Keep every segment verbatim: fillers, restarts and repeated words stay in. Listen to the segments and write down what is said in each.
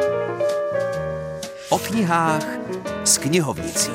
O knihách s knihovnicí.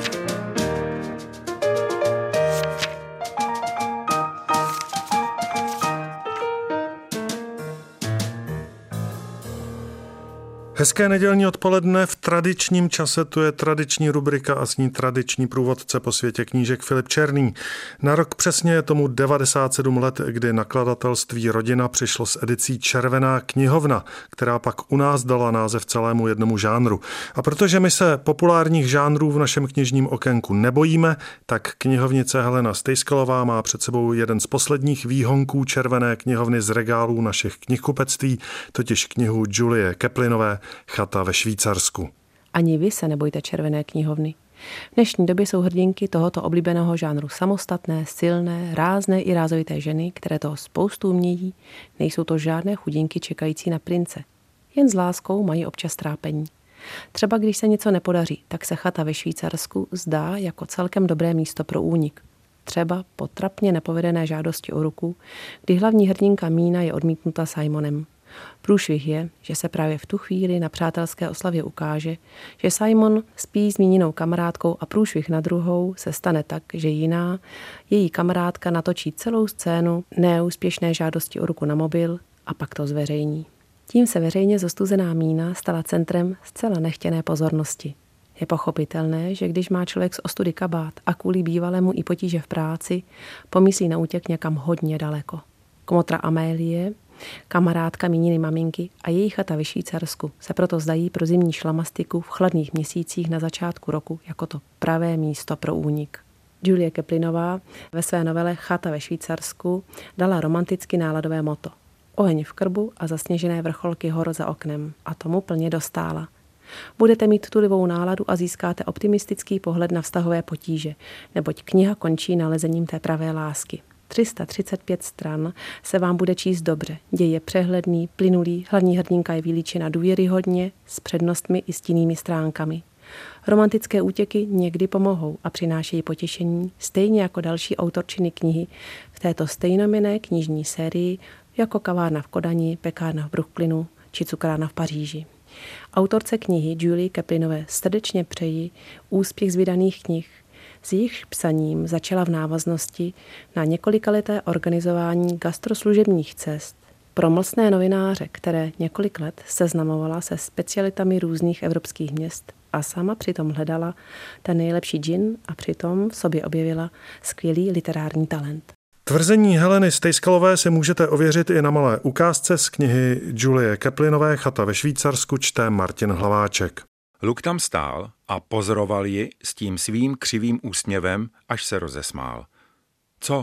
Hezké nedělní odpoledne, v tradičním čase tu je tradiční rubrika a s ní tradiční průvodce po světě knížek Filip Černý. Na rok přesně je tomu devadesát sedm let, kdy nakladatelství Rodina přišlo s edicí Červená knihovna, která pak u nás dala název celému jednomu žánru. A protože my se populárních žánrů v našem knižním okénku nebojíme, tak knihovnice Helena Stejskalová má před sebou jeden z posledních výhonků Červené knihovny z regálů našich knihkupectví, totiž knihu Julie Kaplinové Chata ve Švýcarsku. Ani vy se nebojte Červené knihovny. V dnešní době jsou hrdinky tohoto oblíbeného žánru samostatné, silné, rázné i rázovité ženy, které toho spoustu umějí. Nejsou to žádné chudinky čekající na prince. Jen s láskou mají občas trápení. Třeba když se něco nepodaří, tak se Chata ve Švýcarsku zdá jako celkem dobré místo pro únik. Třeba po trapně nepovedené žádosti o ruku, kdy hlavní hrdinka Mína je odmítnuta Simonem. Průšvih je, že se právě v tu chvíli na přátelské oslavě ukáže, že Simon spí s míněnou kamarádkou a průšvih na druhou se stane tak, že jiná, její kamarádka natočí celou scénu neúspěšné žádosti o ruku na mobil a pak to zveřejní. Tím se veřejně zostuzená Mína stala centrem zcela nechtěné pozornosti. Je pochopitelné, že když má člověk z ostudy kabát a kvůli bývalému i potíže v práci, pomyslí na útěk někam hodně daleko. Kmotra Amélie, kamarádka Míniny maminky a její chata ve Švýcarsku se proto zdají pro zimní šlamastiku v chladných měsících na začátku roku jako to pravé místo pro únik. Julie Kaplinová ve své novele Chata ve Švýcarsku dala romanticky náladové motto. Oheň v krbu a zasněžené vrcholky hor za oknem. A tomu plně dostála. Budete mít tulivou náladu a získáte optimistický pohled na vztahové potíže, neboť kniha končí nalezením té pravé lásky. tři sta třicet pět stran se vám bude číst dobře. Děj je přehledný, plynulý, hlavní hrdinka je vylíčena důvěryhodně, s přednostmi i stinnými stránkami. Romantické útěky někdy pomohou a přinášejí potěšení, stejně jako další autorčiny knihy v této stejnojmenné knižní sérii, jako Kavárna v Kodani, Pekárna v Brooklynu či Cukrárna v Paříži. Autorce knihy Julie Kaplinové srdečně přeji úspěch z vydaných knih. S jejich psaním začala v návaznosti na několikaleté organizování gastroslužebních cest pro mlsné novináře, které několik let seznamovala se specialitami různých evropských měst a sama přitom hledala ten nejlepší džin a přitom v sobě objevila skvělý literární talent. Tvrzení Heleny Stejskalové si můžete ověřit i na malé ukázce z knihy Julie Kaplinové Chata ve Švýcarsku, čte Martin Hlaváček. Luk tam stál a pozoroval ji s tím svým křivým úsměvem, až se rozesmál. Co?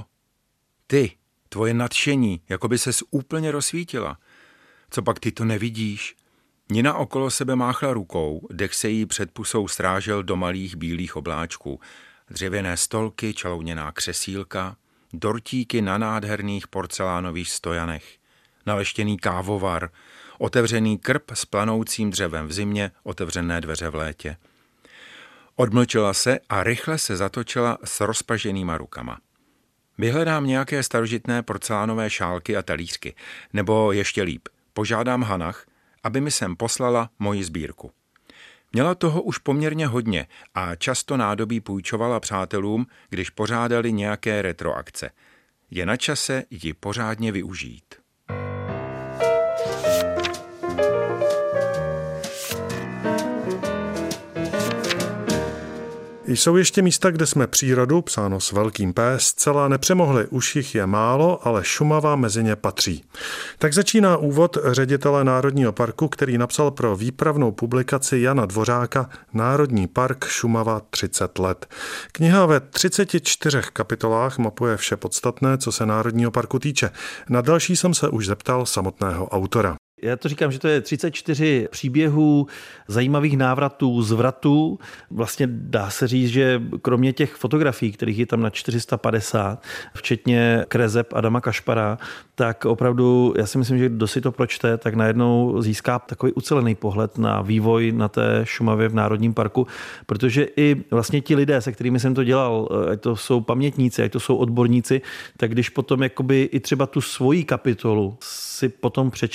Ty, tvoje nadšení, jako by ses úplně rozsvítila. Co pak ty to nevidíš? Nina okolo sebe máchla rukou, dech se jí před pusou strážel do malých bílých obláčků. Dřevěné stolky, čalouněná křesílka, dortíky na nádherných porcelánových stojanech, naleštěný kávovar, otevřený krb s planoucím dřevem v zimě, otevřené dveře v létě. Odmlčela se a rychle se zatočila s rozpaženýma rukama. Vyhledám nějaké starožitné porcelánové šálky a talířky, nebo ještě líp, požádám Hanach, aby mi sem poslala moji sbírku. Měla toho už poměrně hodně a často nádobí půjčovala přátelům, když pořádali nějaké retroakce. Je na čase ji pořádně využít. Jsou ještě místa, kde jsme přírodu, psáno s velkým P, zcela nepřemohli, už jich je málo, ale Šumava mezi ně patří. Tak začíná úvod ředitele Národního parku, který napsal pro výpravnou publikaci Jana Dvořáka Národní park Šumava třicet let. Kniha ve třiceti čtyřech kapitolách mapuje vše podstatné, co se Národního parku týče. Na další jsem se už zeptal samotného autora. Já to říkám, že to je třicet čtyři příběhů, zajímavých návratů, zvratů. Vlastně dá se říct, že kromě těch fotografií, kterých je tam na čtyři sta padesát, včetně kreseb Adama Kašpara, tak opravdu, já si myslím, že kdo si to pročte, tak najednou získá takový ucelený pohled na vývoj na té Šumavě v Národním parku, protože i vlastně ti lidé, se kterými jsem to dělal, ať to jsou pamětníci, ať to jsou odborníci, tak když potom jakoby i třeba tu svoji kapitolu si potom přečetli,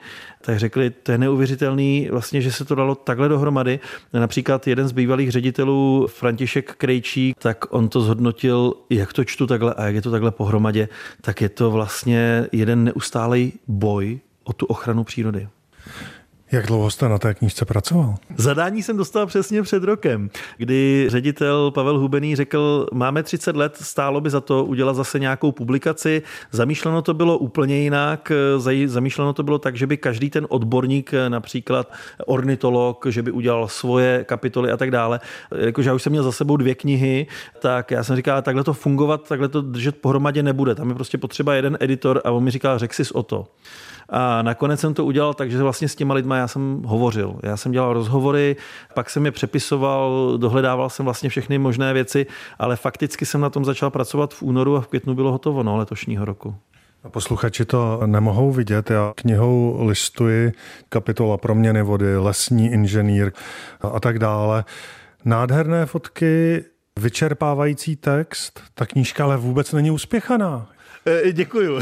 tak řekli, to je neuvěřitelný, vlastně, že se to dalo takhle dohromady. Například jeden z bývalých ředitelů, František Krejčík, tak on to zhodnotil, jak to čtu takhle a jak je to takhle pohromadě, tak je to vlastně jeden neustálý boj o tu ochranu přírody. Jak dlouho jste na té knížce pracoval? Zadání jsem dostal přesně před rokem, kdy ředitel Pavel Hubený řekl, máme třicet let, stálo by za to udělat zase nějakou publikaci. Zamýšleno to bylo úplně jinak. Zamýšleno to bylo tak, že by každý ten odborník, například ornitolog, že by udělal svoje kapitoly a tak dále. Jakože já už jsem měl za sebou dvě knihy, tak já jsem říkal, takhle to fungovat, takhle to držet pohromadě nebude. Tam je prostě potřeba jeden editor a on mi říkal, řek sis o to. A nakonec jsem to udělal tak, že vlastně s těma lidma já jsem hovořil. Já jsem dělal rozhovory, pak jsem je přepisoval, dohledával jsem vlastně všechny možné věci, ale fakticky jsem na tom začal pracovat v únoru a v květnu bylo hotovo, no, letošního roku. A posluchači to nemohou vidět. Já knihou listuji, kapitola proměny vody, lesní inženýr a tak dále. Nádherné fotky, vyčerpávající text, ta knížka ale vůbec není uspěchaná. Děkuju.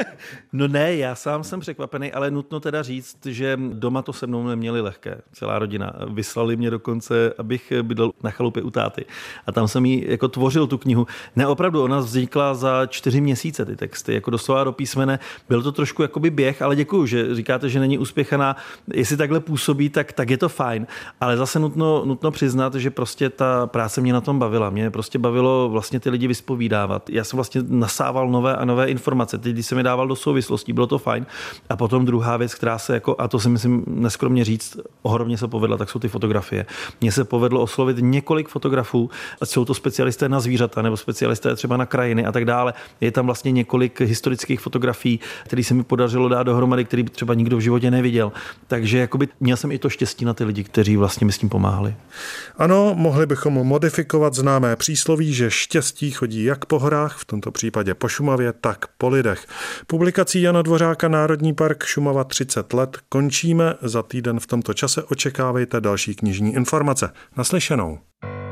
No ne, já sám jsem překvapený, ale nutno teda říct, že doma to se mnou neměli lehké. Celá rodina. Vyslali mě dokonce, abych bydlel na chalupě u táty. A tam jsem jí jako tvořil tu knihu. Ne, opravdu, ona vznikla za čtyři měsíce ty texty, jako doslova do písmene. Byl to trošku jakoby běh, ale děkuju, že říkáte, že není uspěchaná. Jestli takhle působí, tak, tak je to fajn. Ale zase nutno, nutno přiznat, že prostě ta práce mě na tom bavila. Mě prostě bavilo vlastně ty lidi vyspovídávat. Já jsem vlastně nasával nové a nové informace. Teď, když jsem je dával do souvislostí, bylo to fajn. A potom druhá věc, která se jako, a to si myslím neskromně říct, ohromně se povedla, tak jsou ty fotografie. Mně se povedlo oslovit několik fotografů, ať jsou to specialisté na zvířata nebo specialisté třeba na krajiny a tak dále. Je tam vlastně několik historických fotografií, které se mi podařilo dát dohromady, který třeba nikdo v životě neviděl. Takže jakoby měl jsem i to štěstí na ty lidi, kteří vlastně mi s tím pomáhali. Ano, mohli bychom modifikovat známé přísloví, že štěstí chodí jak po horách, v tomto případě po Šumavě, tak po lidech. Publikací Jana Dvořáka Národní park Šumava třicet let končíme. Za týden v tomto čase očekávejte další knižní informace. Naslyšenou.